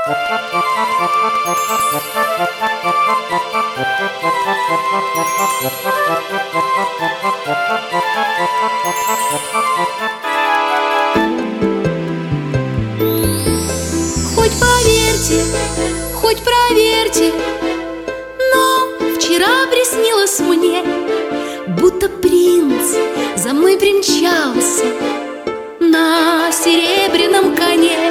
Хоть поверьте, хоть проверьте, но вчера приснилось мне, будто принц за мной примчался на серебряном коне.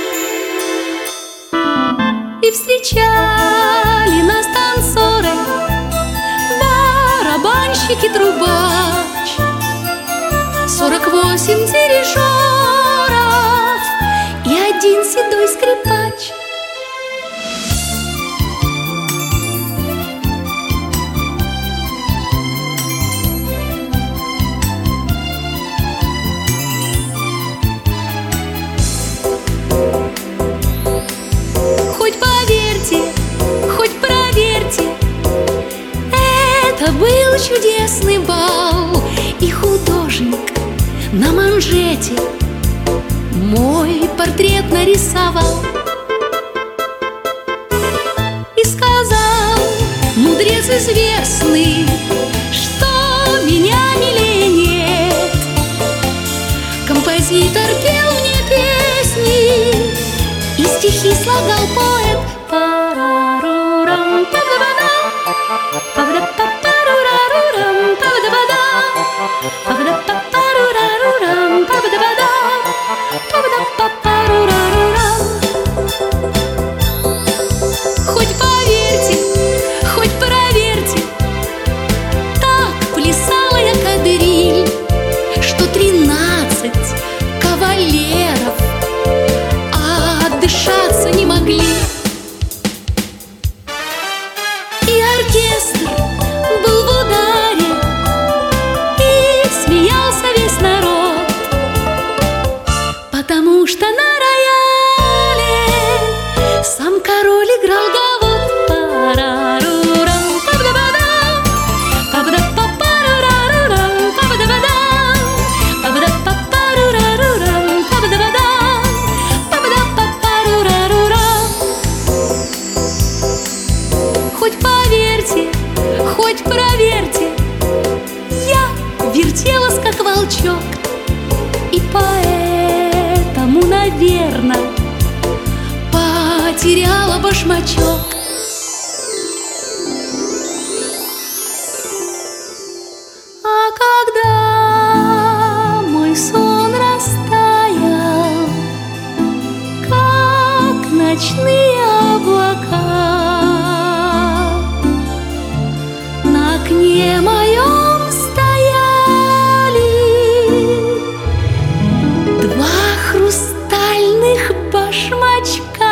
И встречали нас танцоры, барабанщик и трубач, 48 дирижеров и один седой скрипач. Хоть поверьте, хоть проверьте, это был чудесный бал, и художник на манжете мой портрет нарисовал и сказал, мудрец известный, что меня милее нет. Композитор пел мне песни и стихи слагал поэт. Парарурам, па-да-ба-да, па-да-па-парурарурам, па-да-ба-да, па-да-па-парурарурам, па-да-ба-да, па-да-па-парурарурам. Хоть поверьте, хоть проверьте, так плясала я кадриль, что 13 кавалеров отдышаться не могли. И оркестр был в ударе, и смеялся весь народ, потому что на рояле сам король играл гавот. Парарурам, па-да-ба-да, па-да-па-парурарурам, па-да-ба-да, па-да-па-парурарурам, па-да-ба-да, па-да-па-парурарурам. Хоть поверьте, хоть проверьте, я вертелась, как волчок, и поэтому, наверное, потеряла башмачок. А когда мой сон растаял, как ночные облака, на окне моем стояли два хрустальных башмачка.